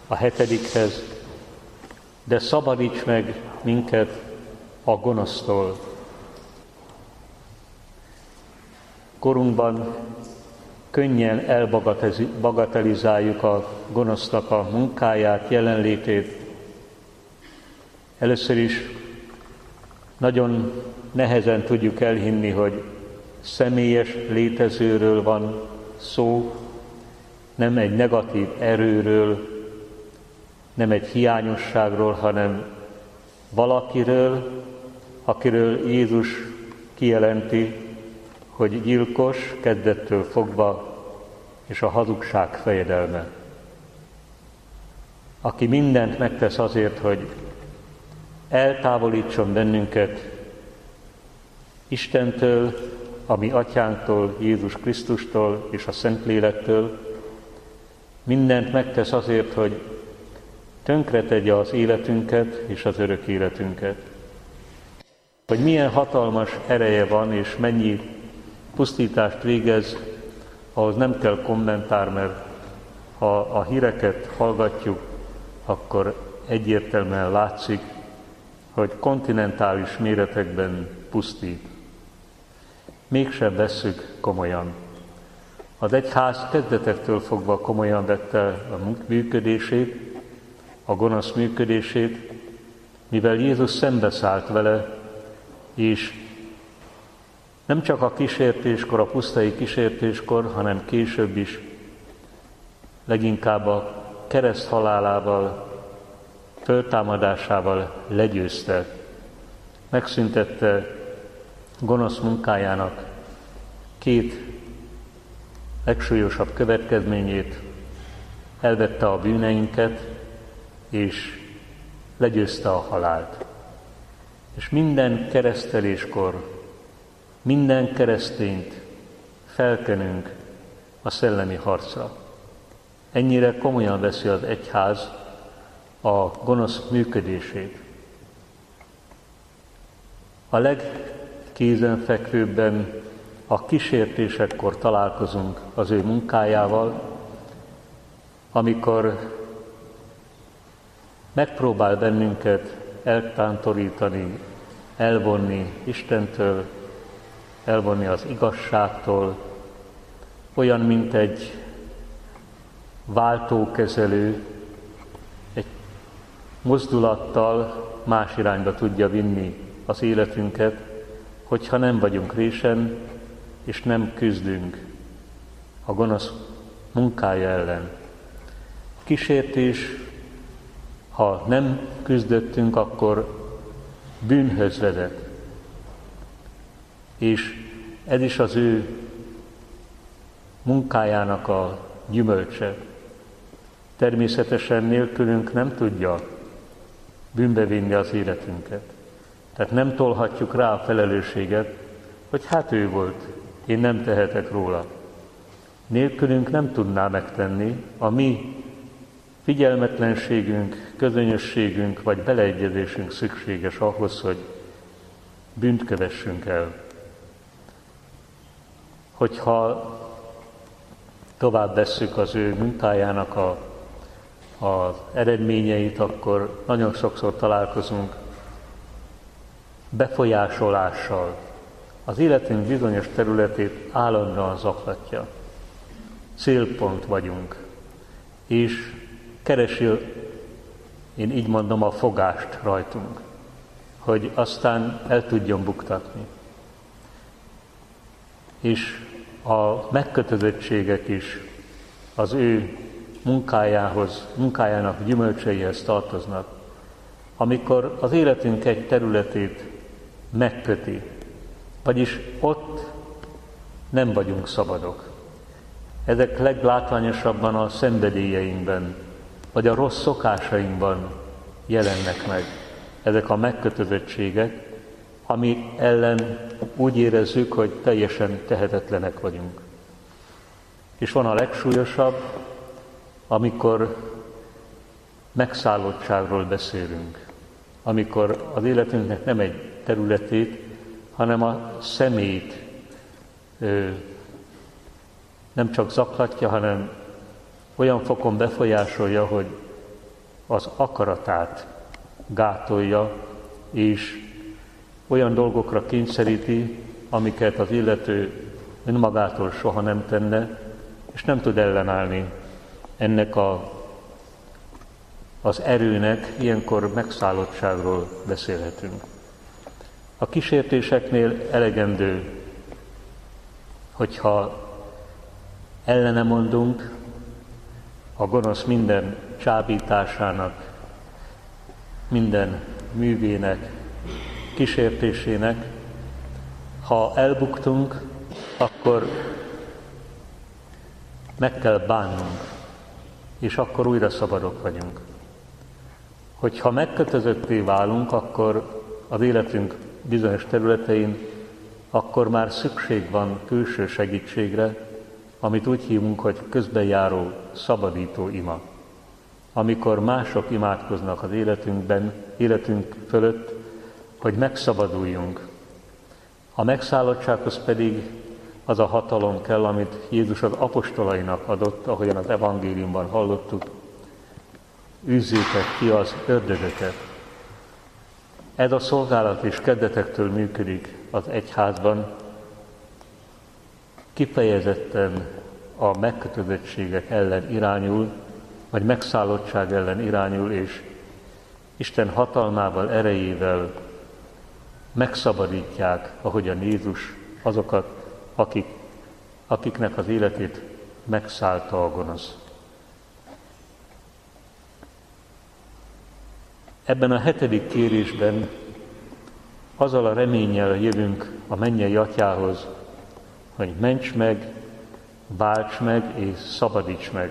A 7-hez, de szabadíts meg minket a gonosztól. Korunkban könnyen elbagatelizáljuk a gonosznak a munkáját, jelenlétét. Először is nagyon nehezen tudjuk elhinni, hogy személyes létezőről van szó, nem egy negatív erőről, nem egy hiányosságról, hanem valakiről, akiről Jézus kijelenti, hogy gyilkos kezdettől fogva, és a hazugság fejedelme. Aki mindent megtesz azért, hogy eltávolítson bennünket Istentől, a mi Atyánktól, Jézus Krisztustól és a Szentlélektől, mindent megtesz azért, hogy tönkretegye az életünket és az örök életünket. Hogy milyen hatalmas ereje van, és mennyi pusztítást végez, ahhoz nem kell kommentár, mert ha a híreket hallgatjuk, akkor egyértelműen látszik, hogy kontinentális méretekben pusztít. Mégsem vesszük komolyan. Az egyház kezdetektől fogva komolyan vette a működését, a gonosz működését, mivel Jézus szembeszállt vele, és nem csak a kísértéskor, a pusztai kísértéskor, hanem később is, leginkább a kereszt halálával, föltámadásával legyőzte, megszüntette gonosz munkájának 2 legsúlyosabb következményét, elvette a bűneinket, és legyőzte a halált. És minden kereszteléskor, minden keresztényt felkenünk a szellemi harcra. Ennyire komolyan veszi az egyház a gonosz működését. A legkézenfekvőbben a kísértésekkor találkozunk az ő munkájával, amikor megpróbál bennünket eltántorítani, elvonni Istentől, elvonni az igazságtól, olyan, mint egy váltókezelő, egy mozdulattal más irányba tudja vinni az életünket, hogyha nem vagyunk résen, és nem küzdünk a gonosz munkája ellen. A kísértés, ha nem küzdöttünk, akkor bűnhöz vezet. És ez is az ő munkájának a gyümölcse. Természetesen nélkülünk nem tudja bűnbe vinni az életünket. Tehát nem tolhatjuk rá a felelősséget, hogy hát ő volt, én nem tehetek róla. Nélkülünk nem tudná megtenni, a mi figyelmetlenségünk, közönyösségünk vagy beleegyezésünk szükséges ahhoz, hogy bűnt kövessünk el. Hogyha tovább vesszük az ő munkájának az eredményeit, akkor nagyon sokszor találkozunk befolyásolással. Az életünk bizonyos területét állandóan zaklatja. Célpont vagyunk, és keresi, én így mondom, a fogást rajtunk, hogy aztán el tudjon buktatni. És a megkötözöttségek is az ő munkájának gyümölcseihez tartoznak. Amikor az életünk egy területét megköti, vagyis ott nem vagyunk szabadok. Ezek leglátványosabban a szenvedélyeinkben, vagy a rossz szokásainkban jelennek meg. Ezek a megkötözöttségek, ami ellen úgy érezzük, hogy teljesen tehetetlenek vagyunk. És van a legsúlyosabb, amikor megszállottságról beszélünk, amikor az életünknek nem egy területét, hanem a személyt nem csak zaklatja, hanem olyan fokon befolyásolja, hogy az akaratát gátolja, és olyan dolgokra kényszeríti, amiket az illető önmagától soha nem tenne, és nem tud ellenállni ennek az erőnek. Ilyenkor megszállottságról beszélhetünk. A kísértéseknél elegendő, hogyha ellene mondunk a gonosz minden csábításának, minden művének, kísértésének. Ha elbuktunk, akkor meg kell bánnunk, és akkor újra szabadok vagyunk. Hogyha megkötözötté válunk, akkor az életünk bizonyos területein, akkor már szükség van külső segítségre, amit úgy hívunk, hogy közbenjáró, szabadító ima. Amikor mások imádkoznak az életünk fölött, hogy megszabaduljunk. A megszállottsághoz pedig az a hatalom kell, amit Jézus az apostolainak adott, ahogyan az evangéliumban hallottuk. Űzzétek ki az ördögöket. Ez a szolgálat is kezdetektől működik az egyházban, kifejezetten a megkötözöttségek ellen irányul, vagy megszállottság ellen irányul, és Isten hatalmával, erejével megszabadítják, ahogyan Jézus, azokat, akiknek az életét megszállta a gonosz. Ebben a 7. kérésben azzal a reménnyel jövünk a mennyei Atyához, hogy ments meg, válts meg és szabadíts meg.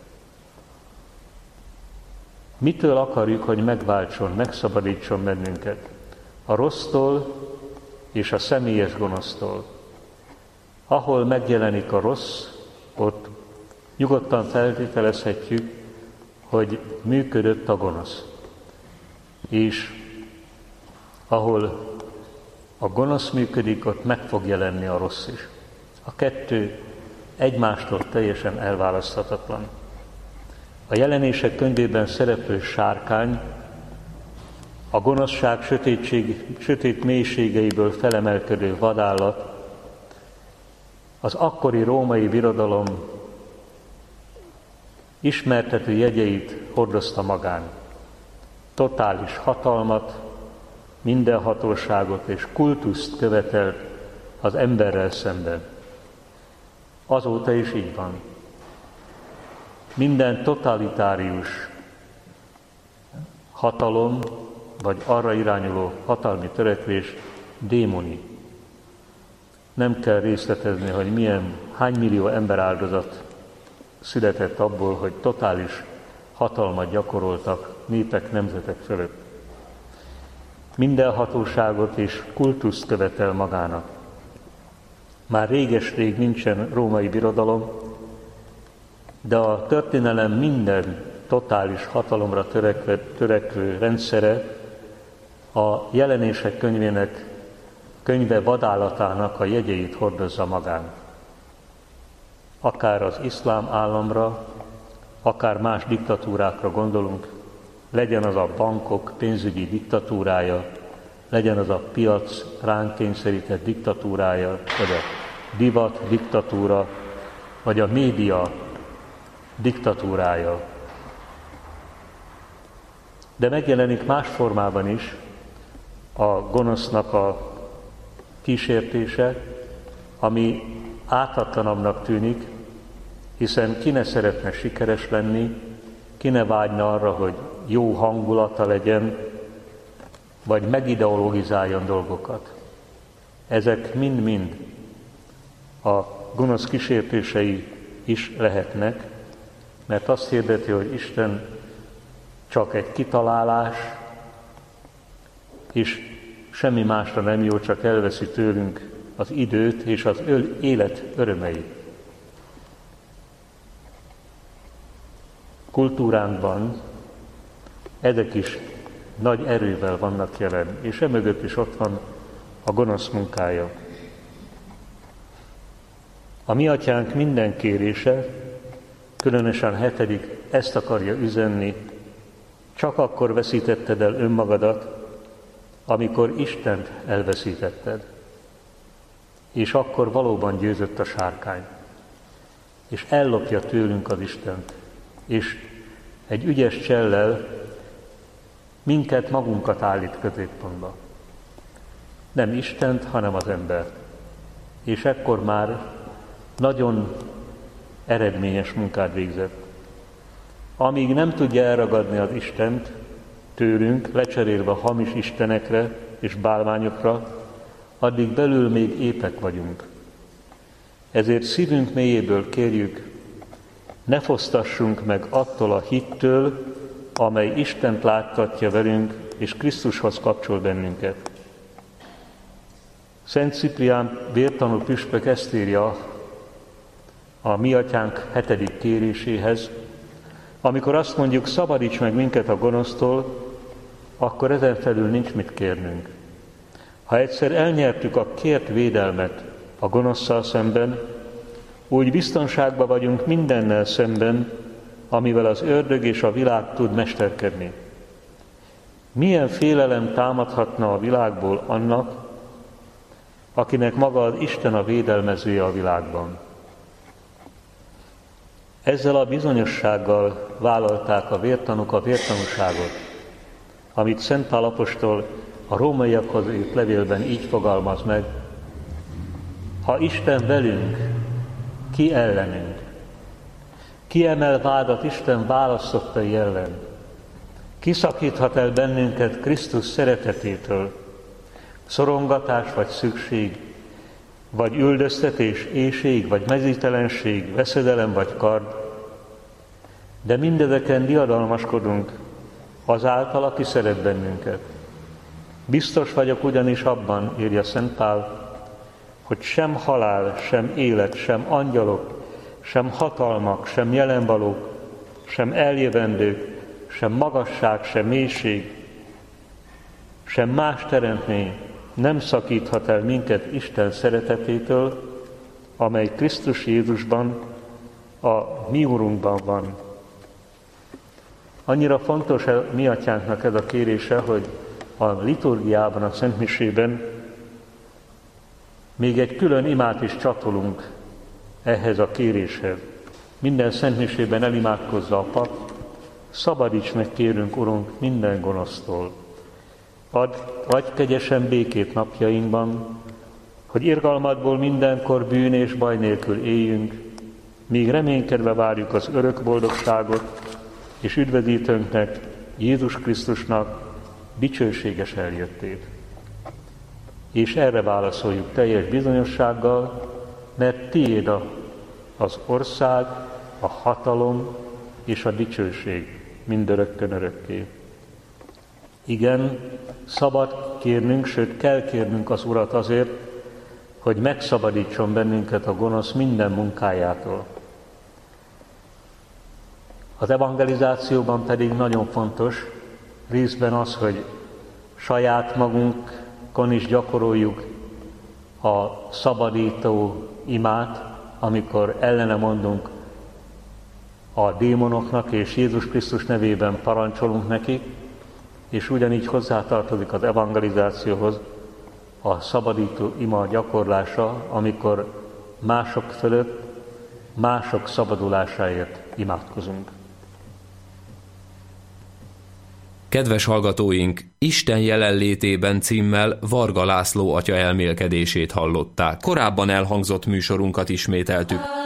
Mitől akarjuk, hogy megváltson, megszabadítson bennünket? A rossztól és a személyes gonosztól. Ahol megjelenik a rossz, ott nyugodtan feltételezhetjük, hogy működött a gonosz. És ahol a gonosz működik, ott meg fog jelenni a rossz is. A kettő egymástól teljesen elválaszthatatlan. A Jelenések könyvében szereplő sárkány a gonoszság sötét mélységeiből felemelkedő vadállat az akkori római birodalom ismertető jegyeit hordozta magán. Totális hatalmat, mindenhatóságot és kultuszt követelt az emberrel szemben. Azóta is így van. Minden totalitárius hatalom, vagy arra irányuló hatalmi törekvés démoni. Nem kell részletezni, hogy hány millió emberáldozat született abból, hogy totális hatalmat gyakoroltak népek, nemzetek fölött. Minden hatóságot és kultuszt követel magának. Már réges-rég nincsen római birodalom, de a történelem minden totális hatalomra törekvő rendszere a Jelenések könyve vadállatának a jegyeit hordozza magán. Akár az iszlám államra, akár más diktatúrákra gondolunk, legyen az a bankok pénzügyi diktatúrája, legyen az a piac ránk kényszerített diktatúrája, vagy a divat diktatúra, vagy a média diktatúrája. De megjelenik más formában is a gonosznak a kísértése, ami ártatlanabbnak tűnik, hiszen ki ne szeretne sikeres lenni, ki ne vágyna arra, hogy jó hangulata legyen, vagy megideologizáljon dolgokat. Ezek mind-mind a gonosz kísértései is lehetnek, mert azt hirdeti, hogy Isten csak egy kitalálás, és semmi másra nem jó, csak elveszi tőlünk az időt és az élet örömeit. Kultúránkban ezek is nagy erővel vannak jelen, és emögött is ott van a gonosz munkája. A mi Atyánk minden kérése, különösen 7. ezt akarja üzenni, Csak akkor veszítetted el önmagadat, amikor Istent elveszítetted. És akkor valóban győzött a sárkány. És ellopja tőlünk az Istent. És egy ügyes csellel minket, magunkat állít középpontba. Nem Istent, hanem az embert. És ekkor már nagyon eredményes munkát végzett. Amíg nem tudja elragadni az Istent tőlünk, lecserélve hamis istenekre és bálványokra, addig belül még épek vagyunk. Ezért szívünk mélyéből kérjük, ne fosztassunk meg attól a hittől, amely Istent láttatja velünk, és Krisztushoz kapcsol bennünket. Szent Ciprián vértanú püspök ezt írja a mi atyánk 7. kéréséhez, amikor azt mondjuk, szabadíts meg minket a gonosztól, akkor ezen felül nincs mit kérnünk. Ha egyszer elnyertük a kért védelmet a gonoszszal szemben, úgy biztonságban vagyunk mindennel szemben, amivel az ördög és a világ tud mesterkedni. Milyen félelem támadhatna a világból annak, akinek maga az Isten a védelmezője a világban? Ezzel a bizonyossággal vállalták a vértanúk a vértanúságot, amit Szent Pál apostol a rómaiakhoz írt levélben így fogalmaz meg: ha Isten velünk, ki ellenünk? Ki emel vádat Isten választottai ellen? Ki szakíthat el bennünket Krisztus szeretetétől? Szorongatás vagy szükség, vagy üldöztetés, éhség, vagy mezítelenség, veszedelem vagy kard. De mindezeken diadalmaskodunk azáltal, aki szeret bennünket. Biztos vagyok ugyanis abban, írja Szent Pál, hogy sem halál, sem élet, sem angyalok, sem hatalmak, sem jelenvalók, sem eljövendők, sem magasság, sem mélység, sem más teremtmény nem szakíthat el minket Isten szeretetétől, amely Krisztus Jézusban, a mi Urunkban van. Annyira fontos a mi atyánknak ez a kérése, hogy a liturgiában, a szentmisében még egy külön imát is csatolunk ehhez a kéréshez. Minden szentmisében elimádkozza a pap: szabadíts meg, kérünk, Urunk, minden gonosztól. Adj kegyesen békét napjainkban, hogy irgalmadból mindenkor bűn és baj nélkül éljünk, míg reménykedve várjuk az örök boldogságot, és üdvözítőnknek, Jézus Krisztusnak dicsőséges eljöttét. És erre válaszoljuk teljes bizonyossággal, mert tiéd az ország, a hatalom és a dicsőség mindörökkön örökké. Igen, szabad kérnünk, sőt kell kérnünk az Urat azért, hogy megszabadítson bennünket a gonosz minden munkájától. Az evangelizációban pedig nagyon fontos részben az, hogy saját magunkon is gyakoroljuk a szabadító imát, amikor ellene mondunk a démonoknak, és Jézus Krisztus nevében parancsolunk nekik, és ugyanígy hozzátartozik az evangelizációhoz a szabadító ima gyakorlása, amikor mások fölött, mások szabadulásáért imádkozunk. Kedves hallgatóink, Isten jelenlétében címmel Varga László atya elmélkedését hallották. Korábban elhangzott műsorunkat ismételtük.